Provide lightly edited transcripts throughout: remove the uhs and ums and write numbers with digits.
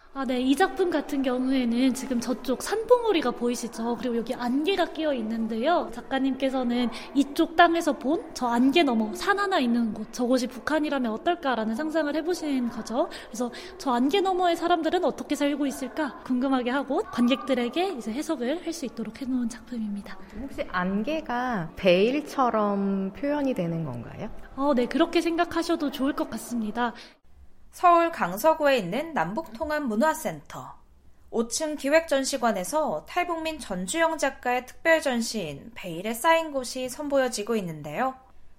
네. 이 작품 같은 경우에는 지금 저쪽 산봉우리가 보이시죠? 그리고 여기 안개가 끼어 있는데요. 작가님께서는 이쪽 땅에서 본 저 안개 너머 산 하나 있는 곳, 저곳이 북한이라면 어떨까라는 상상을 해보신 거죠. 그래서 저 안개 너머의 사람들은 어떻게 살고 있을까 궁금하게 하고 관객들에게 이제 해석을 할 수 있도록 해놓은 작품입니다. 혹시 안개가 베일처럼 표현이 되는 건가요? 네. 그렇게 생각하셔도 좋을 것 같습니다. 서울 강서구에 있는 남북통합문화센터 5층 기획전시관에서 탈북민 전주영 작가의 특별전시인 베일에 쌓인 곳이 선보여지고 있는데요.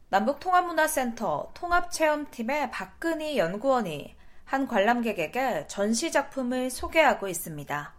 남북통합문화센터 통합체험팀의 박근희 연구원이 한 관람객에게 전시작품을 소개하고 있습니다.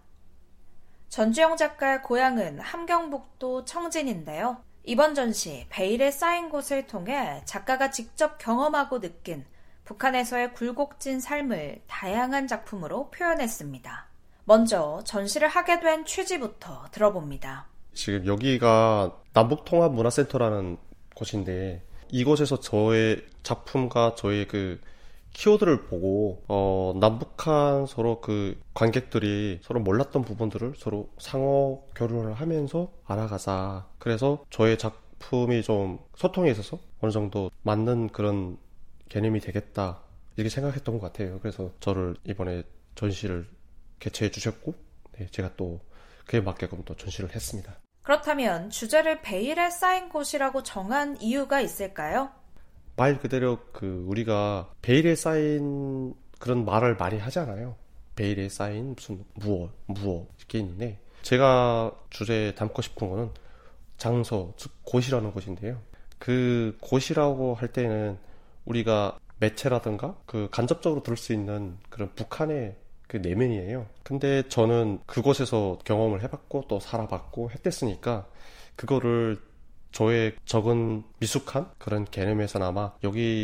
전주영 작가의 고향은 함경북도 청진인데요. 이번 전시 베일에 쌓인 곳을 통해 작가가 직접 경험하고 느낀 북한에서의 굴곡진 삶을 다양한 작품으로 표현했습니다. 먼저 전시를 하게 된 취지부터 들어봅니다. 지금 여기가 남북통합문화센터라는 곳인데 이곳에서 저의 작품과 저의 그 키워드를 보고 남북한 서로 그 관객들이 서로 몰랐던 부분들을 서로 상호 교류를 하면서 알아가자. 그래서 저의 작품이 좀 소통에 있어서 어느 정도 맞는 그런 개념이 되겠다 이렇게 생각했던 것 같아요. 그래서 저를 이번에 전시를 개최해 주셨고 제가 또 그에 맞게끔 또 전시를 했습니다. 그렇다면 주제를 베일에 쌓인 곳이라고 정한 이유가 있을까요? 말 그대로 우리가 베일에 쌓인 그런 말을 많이 하잖아요. 베일에 쌓인 무슨 무엇 이렇게 있는데 제가 주제에 담고 싶은 거는 장소, 즉 곳이라는 것인데요. 그 곳이라고 할 때는 우리가 매체라든가 간접적으로 들을 수 있는 그런 북한의 그 내면이에요. 근데 저는 그곳에서 경험을 해봤고 또 살아봤고 했댔으니까 그거를 저의 적은 미숙한 그런 개념에서나마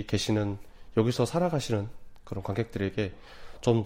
여기서 살아가시는 그런 관객들에게 좀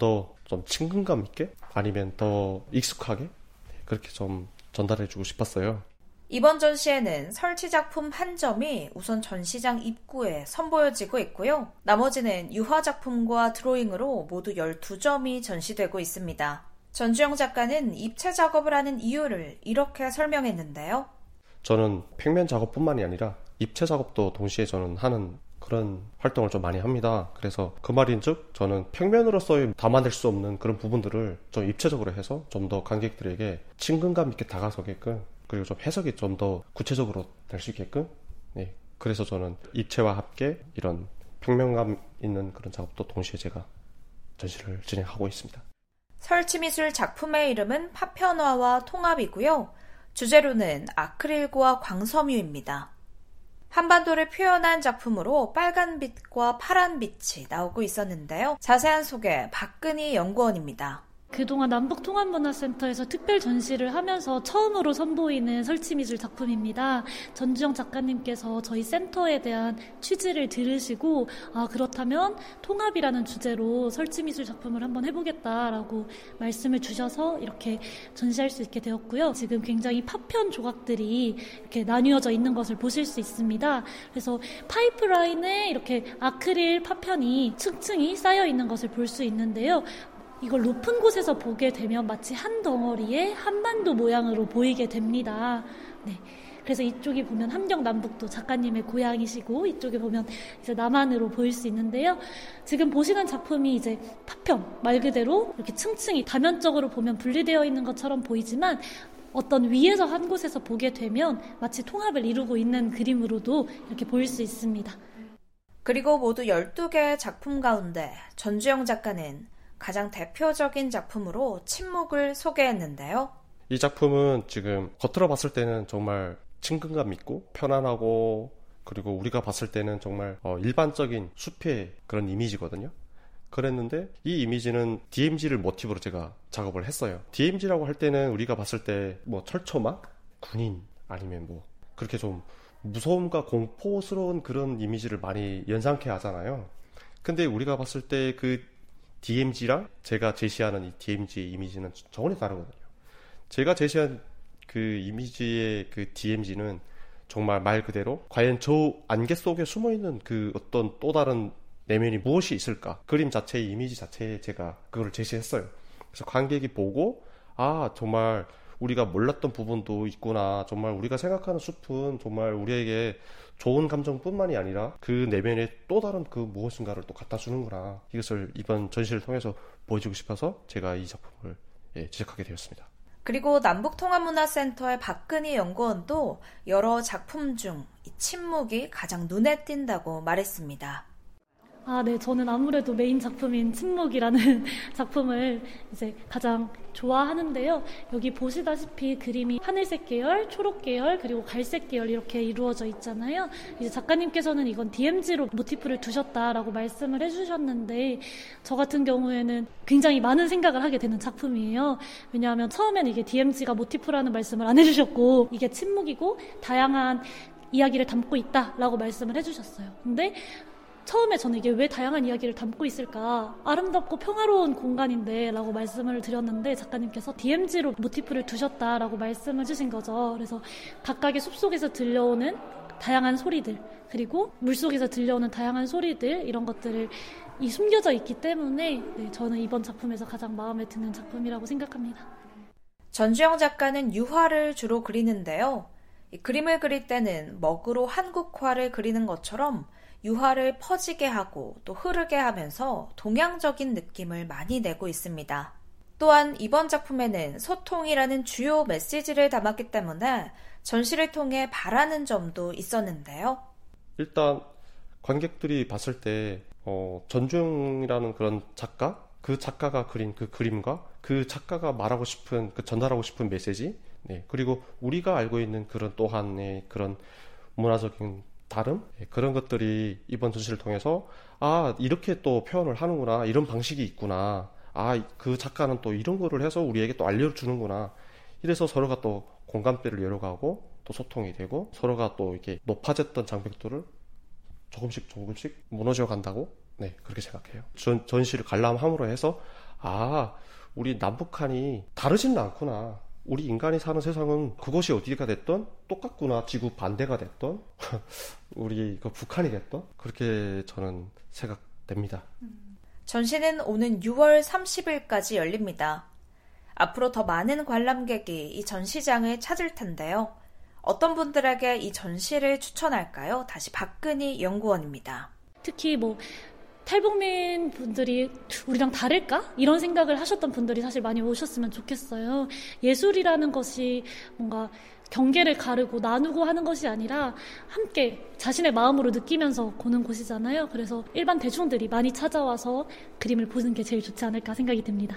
친근감 있게 아니면 더 익숙하게 그렇게 좀 전달해주고 싶었어요. 이번 전시에는 설치 작품 한 점이 우선 전시장 입구에 선보여지고 있고요. 나머지는 유화 작품과 드로잉으로 모두 12점이 전시되고 있습니다. 전주영 작가는 입체 작업을 하는 이유를 이렇게 설명했는데요. 저는 평면 작업뿐만이 아니라 입체 작업도 동시에 저는 하는 그런 활동을 좀 많이 합니다. 그래서 그 말인즉 저는 평면으로서 담아낼 수 없는 그런 부분들을 좀 입체적으로 해서 좀 더 관객들에게 친근감 있게 다가서게끔 그리고 좀 해석이 좀 더 구체적으로 될 수 있게끔 그래서 저는 입체와 함께 이런 평면감 있는 그런 작업도 동시에 제가 전시를 진행하고 있습니다. 설치미술 작품의 이름은 파편화와 통합이고요. 주재료는 아크릴과 광섬유입니다. 한반도를 표현한 작품으로 빨간 빛과 파란 빛이 나오고 있었는데요. 자세한 소개 박근희 연구원입니다. 그동안 남북통합문화센터에서 특별 전시를 하면서 처음으로 선보이는 설치미술 작품입니다. 전주영 작가님께서 저희 센터에 대한 취지를 들으시고 그렇다면 통합이라는 주제로 설치미술 작품을 한번 해보겠다라고 말씀을 주셔서 이렇게 전시할 수 있게 되었고요. 지금 굉장히 파편 조각들이 이렇게 나뉘어져 있는 것을 보실 수 있습니다. 그래서 파이프라인에 이렇게 아크릴 파편이 층층이 쌓여 있는 것을 볼 수 있는데요. 이걸 높은 곳에서 보게 되면 마치 한 덩어리의 한반도 모양으로 보이게 됩니다. 그래서 이쪽이 보면 함경남북도 작가님의 고향이시고 이쪽에 보면 이제 남한으로 보일 수 있는데요. 지금 보시는 작품이 이제 파편 말 그대로 이렇게 층층이 다면적으로 보면 분리되어 있는 것처럼 보이지만 어떤 위에서 한 곳에서 보게 되면 마치 통합을 이루고 있는 그림으로도 이렇게 보일 수 있습니다. 그리고 모두 12개의 작품 가운데 전주영 작가는 가장 대표적인 작품으로 침묵을 소개했는데요. 이 작품은 지금 겉으로 봤을 때는 정말 친근감 있고 편안하고 그리고 우리가 봤을 때는 정말 일반적인 숲의 그런 이미지거든요. 그랬는데 이 이미지는 DMZ를 모티브로 제가 작업을 했어요. DMZ라고 할 때는 우리가 봤을 때 뭐 철조망, 군인 아니면 뭐 그렇게 좀 무서움과 공포스러운 그런 이미지를 많이 연상케 하잖아요. 근데 우리가 봤을 때 그 DMZ랑 제가 제시하는 이 DMZ 이미지는 전혀 다르거든요. 제가 제시한 그 이미지의 그 DMZ는 정말 말 그대로 과연 저 안개 속에 숨어있는 그 어떤 또 다른 내면이 무엇이 있을까? 그림 자체의 이미지 자체에 제가 그걸 제시했어요. 그래서 관객이 보고 정말 우리가 몰랐던 부분도 있구나. 정말 우리가 생각하는 숲은 정말 우리에게 좋은 감정뿐만이 아니라 그 내면에 또 다른 그 무엇인가를 또 갖다 주는구나. 이것을 이번 전시를 통해서 보여주고 싶어서 제가 이 작품을 제작하게 되었습니다. 그리고 남북통합문화센터의 박근희 연구원도 여러 작품 중 이 침묵이 가장 눈에 띈다고 말했습니다. 네, 저는 아무래도 메인 작품인 침묵이라는 작품을 이제 가장 좋아하는데요. 여기 보시다시피 그림이 하늘색 계열, 초록 계열, 그리고 갈색 계열 이렇게 이루어져 있잖아요. 이제 작가님께서는 이건 DMZ로 모티프를 두셨다라고 말씀을 해주셨는데, 저 같은 경우에는 굉장히 많은 생각을 하게 되는 작품이에요. 왜냐하면 처음에는 이게 DMZ가 모티프라는 말씀을 안 해주셨고, 이게 침묵이고 다양한 이야기를 담고 있다라고 말씀을 해주셨어요. 근데 처음에 저는 이게 왜 다양한 이야기를 담고 있을까? 아름답고 평화로운 공간인데 라고 말씀을 드렸는데 작가님께서 DMZ로 모티프를 두셨다라고 말씀을 주신 거죠. 그래서 각각의 숲속에서 들려오는 다양한 소리들, 그리고 물속에서 들려오는 다양한 소리들, 이런 것들을 숨겨져 있기 때문에 저는 이번 작품에서 가장 마음에 드는 작품이라고 생각합니다. 전주영 작가는 유화를 주로 그리는데요. 이 그림을 그릴 때는 먹으로 한국화를 그리는 것처럼 유화를 퍼지게 하고 또 흐르게 하면서 동양적인 느낌을 많이 내고 있습니다. 또한 이번 작품에는 소통이라는 주요 메시지를 담았기 때문에 전시를 통해 바라는 점도 있었는데요. 일단 관객들이 봤을 때 전주영이라는 그런 작가, 그 작가가 그린 그 그림과 그 작가가 말하고 싶은, 전달하고 싶은 메시지, 그리고 우리가 알고 있는 그런 또한의 그런 문화적인 다름? 그런 것들이 이번 전시를 통해서 이렇게 또 표현을 하는구나, 이런 방식이 있구나, 그 작가는 또 이런 거를 해서 우리에게 또 알려주는구나, 이래서 서로가 또 공감대를 열어가고 또 소통이 되고 서로가 또 이렇게 높아졌던 장벽들을 조금씩 무너져 간다고 그렇게 생각해요. 전시를 관람함으로 해서 우리 남북한이 다르지는 않구나, 우리 인간이 사는 세상은 그것이 어디가 됐던 똑같구나, 지구 반대가 됐던 우리 북한이 됐던, 그렇게 저는 생각됩니다. 전시는 오는 6월 30일까지 열립니다. 앞으로 더 많은 관람객이 이 전시장을 찾을 텐데요. 어떤 분들에게 이 전시를 추천할까요? 다시 박근희 연구원입니다. 특히 탈북민 분들이 우리랑 다를까? 이런 생각을 하셨던 분들이 사실 많이 오셨으면 좋겠어요. 예술이라는 것이 뭔가 경계를 가르고 나누고 하는 것이 아니라 함께 자신의 마음으로 느끼면서 보는 곳이잖아요. 그래서 일반 대중들이 많이 찾아와서 그림을 보는 게 제일 좋지 않을까 생각이 듭니다.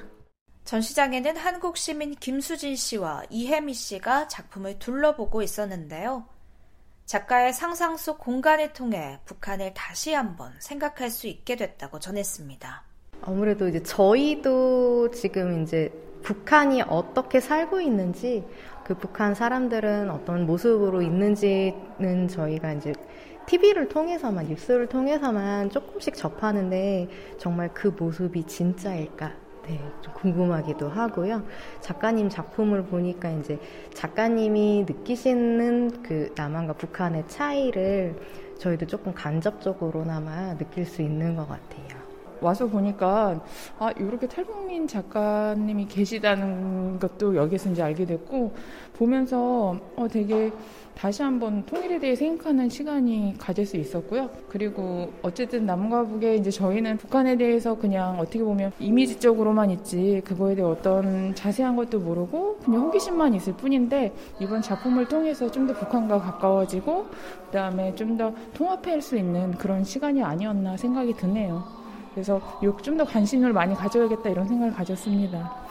전시장에는 한국 시민 김수진 씨와 이혜미 씨가 작품을 둘러보고 있었는데요. 작가의 상상 속 공간을 통해 북한을 다시 한번 생각할 수 있게 됐다고 전했습니다. 아무래도 이제 저희도 지금 이제 북한이 어떻게 살고 있는지, 그 북한 사람들은 어떤 모습으로 있는지는 저희가 이제 TV를 통해서만, 뉴스를 통해서만 조금씩 접하는데 정말 그 모습이 진짜일까? 좀 궁금하기도 하고요. 작가님 작품을 보니까 이제 작가님이 느끼시는 그 남한과 북한의 차이를 저희도 조금 간접적으로나마 느낄 수 있는 것 같아요. 와서 보니까 이렇게 탈북민 작가님이 계시다는 것도 여기서 이제 알게 됐고, 보면서 되게 다시 한번 통일에 대해 생각하는 시간이 가질 수 있었고요. 그리고 어쨌든 남과 북에 이제 저희는 북한에 대해서 그냥 어떻게 보면 이미지적으로만 있지 그거에 대해 어떤 자세한 것도 모르고 그냥 호기심만 있을 뿐인데, 이번 작품을 통해서 좀 더 북한과 가까워지고 그다음에 좀 더 통합할 수 있는 그런 시간이 아니었나 생각이 드네요. 그래서 좀 더 관심을 많이 가져야겠다 이런 생각을 가졌습니다.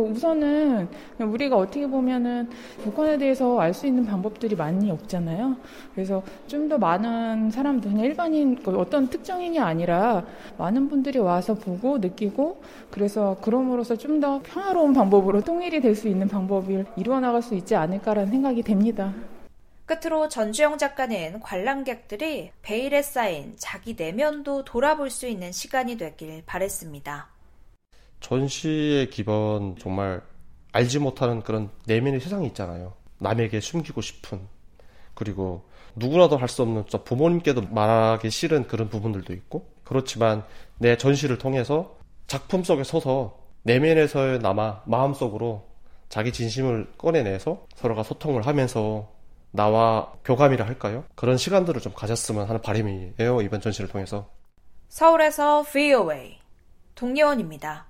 우선은 우리가 어떻게 보면은 북한에 대해서 알 수 있는 방법들이 많이 없잖아요. 그래서 좀 더 많은 사람들, 그냥 일반인 어떤 특정인이 아니라 많은 분들이 와서 보고 느끼고, 그래서 그럼으로써 좀 더 평화로운 방법으로 통일이 될 수 있는 방법을 이루어 나갈 수 있지 않을까라는 생각이 됩니다. 끝으로 전주영 작가는 관람객들이 베일에 쌓인 자기 내면도 돌아볼 수 있는 시간이 되길 바랬습니다. 전시의 기본, 정말 알지 못하는 그런 내면의 세상이 있잖아요. 남에게 숨기고 싶은, 그리고 누구라도 할 수 없는, 부모님께도 말하기 싫은 그런 부분들도 있고, 그렇지만 내 전시를 통해서 작품 속에 서서 내면에서나마 마음속으로 자기 진심을 꺼내내서 서로가 소통을 하면서 나와 교감이라 할까요? 그런 시간들을 좀 가졌으면 하는 바람이에요. 이번 전시를 통해서. 서울에서 VOA 동예원입니다.